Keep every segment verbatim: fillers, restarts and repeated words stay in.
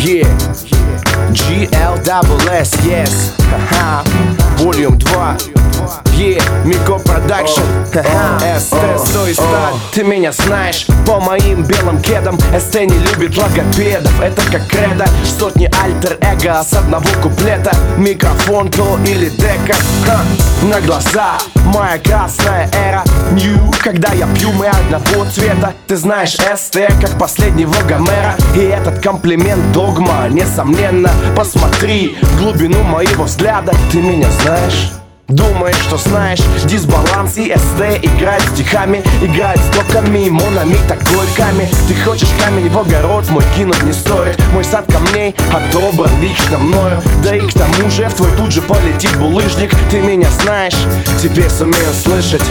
Yeah, G L S S, yes, ха-ха, Volume два. Yeah, Мико Продакшн, эс тэ сто и ста. Ты меня знаешь по моим белым кедам. эс тэ не любит логопедов, это как кредо. Сотни альтер-эго с одного куплета. Микрофон то или дека, ха. На глаза моя красная эра. Нью, когда я пью, мы одного цвета. Ты знаешь эс тэ как последнего Гомера. И этот комплимент догма, несомненно. Посмотри в глубину моего взгляда. Ты меня знаешь? Думаешь, что знаешь дисбаланс, и эс тэ играет стихами, играет строками, монами такой камень. Ты хочешь камень в огород мой кинуть не стоит. Мой сад камней отобран лично мною. Да и к тому же в твой тут же полетит булыжник. Ты меня знаешь, теперь сумею слышать.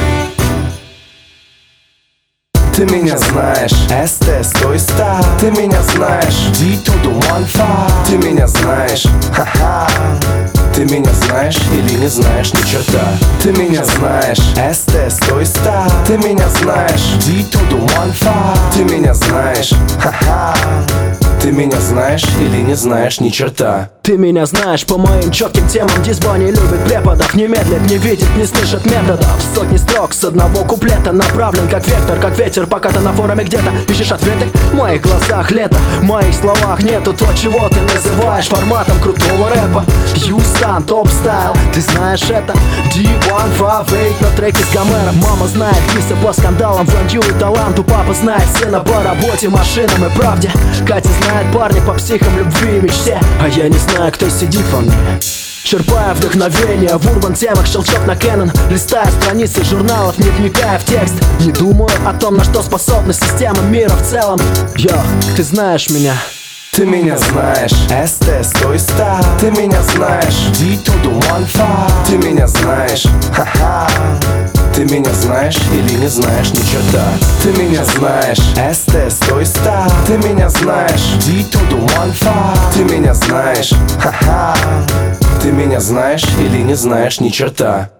Ты меня знаешь, эс тэ сто и ста. Ты меня знаешь, ди to the one five. Ты меня знаешь, ха-ха. Ты меня знаешь или не знаешь ни черта. Ты меня знаешь, эс тэ сто и ста. Ты меня знаешь, ди to the one five. Ты меня знаешь, ха-ха. Ты меня знаешь или не знаешь ни черта. Ты меня знаешь по моим четким темам. Дисбо не любит преподов, не медлит, не видит, не слышит методов. Сотни строк с одного куплета направлен как вектор, как ветер. Пока ты на форуме где-то ищешь ответы, в моих глазах лето, в моих словах нету то, чего ты называешь форматом крутого рэпа. Юстан, топ стайл, ты знаешь это? ди один пять восемь на треке с Гомером. Мама знает Криса по скандалам, вранью и таланту. Папа знает сына по работе, машинам и правде. Катя знает парня по психам, любви и мечте. А я не знаю, кто сидит во мне. Черпая вдохновение в урбан темах, щелчок на Canon. Листая страницы журналов, не вникая в текст. Не думаю о том, на что способна система мира в целом. Йо, ты знаешь меня. Ты меня знаешь, эс тэ сто и ста. Ты меня знаешь, ди to the one five. Ты меня знаешь, ха-ха. Ты меня знаешь или не знаешь ни черта. Ты меня знаешь, эс тэ сто и ста. Ты меня знаешь, ди to the one five. Ты меня знаешь, ха-ха. Ты меня знаешь или не знаешь ни черта.